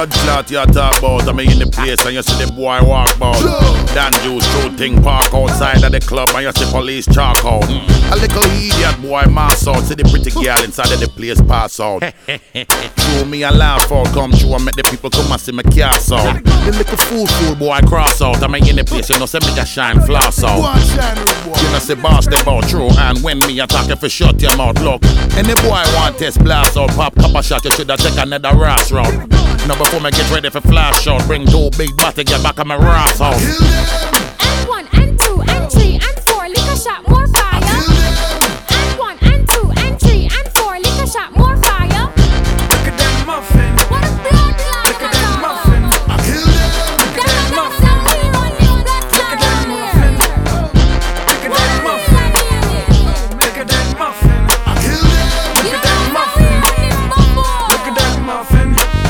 blood clot you talk about. I mean in the place and you see the boy walk about. Dan Juice, true thing, park outside of the club and you see police chalk out. A little idiot boy mass out, see the pretty girl inside of the place pass out. True me and laugh out, come true and make the people come and see me cast out. The little fool boy cross out, I mean in the place you know say me just shine floss out. You know say boss they bout true and when me attack if you shut your mouth look. Any boy want test blast out, pop cup a shot you shoulda take another ras route. Now before me get ready for flash out, bring 2 big body get back on my ras out. N1, N2, N3, N4, liquor shot more fire. N1, N2, N3, N4, liquor shot more fire. Look at that muffin. What a blood clot. Look at that muffin. Look at that muffin. Look at that muffin. Look at that muffin. Look at that muffin. Look at that muffin.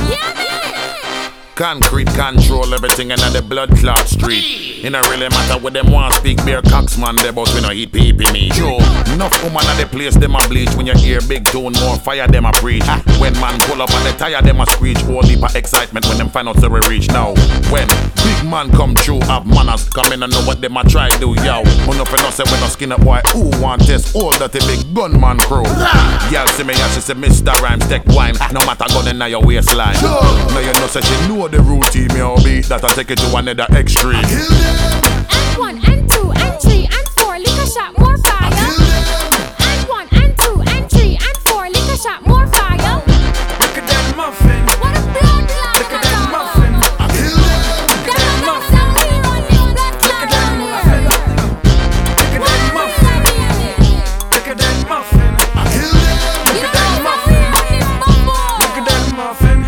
Concrete control everything in the blood clot street. It don't really matter what them want speak bare cocks man they but we no eat pee me. True, enough woman at the place them a bleach. When you hear big tune more fire them a preach. When man pull up and the tire them a screech. Whole heap of excitement when them find out so we reach now. When big man come through have manners come in and know what them a try do yo. Who no for no say when no skin up boy who want test all that the big gunman crew. Y'all see me and she say Mr. Rhymes take wine. No matter gun in your waistline. Now you know say she know the routine me all beat that I take it to another extreme. N1, N2, N3, N4, liquor shot more fire. N1, N2, N3, N4, liquor shot more fire. Look at that muffin. What a blood clot. Look at that muffin. Look at that muffin. Look at that muffin. Look at that muffin. Look at that muffin. Look at that muffin. Look at that muffin.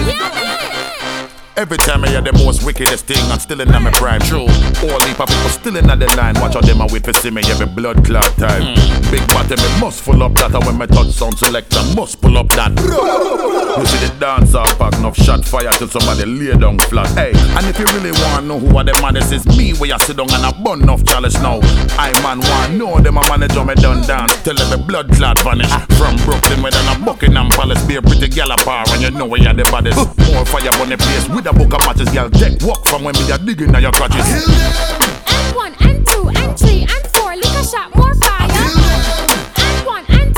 Every time I hear the most wickedest thing, I'm still in my prime. True, all heap of people still in the line. Watch out them and wait for see me every blood clot time. Big bottom, me must full up that. And when me touch sound selector, must pull up that. You see the dance all pack enough shot fire till somebody lay down flat. Hey, and if you really want to know who are the man, this is me where you sit down and I burn enough chalice now. I man want know them a manager me done dance till every blood clot vanish. From Brooklyn where then a Buckingham Palace be a pretty gal apart and you know where you're the baddest. More fire on the place with a book of matches, girl. Take walk from when we are digging at your crotches. N1, N2, N3, N4, liquor shot more fire. N1, N2,